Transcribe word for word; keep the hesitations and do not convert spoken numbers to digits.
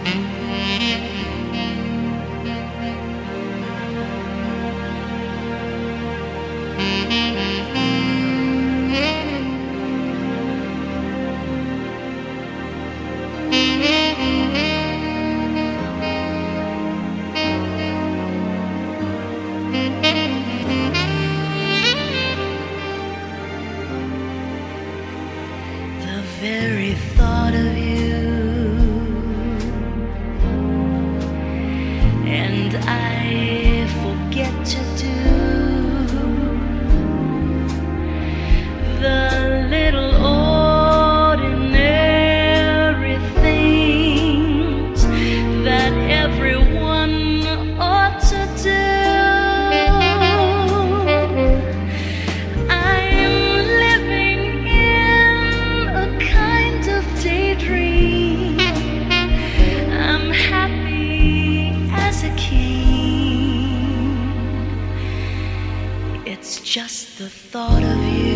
The very thought of you, and I forget to do the little ordinary things that everyone ought to do. It's just the thought of you.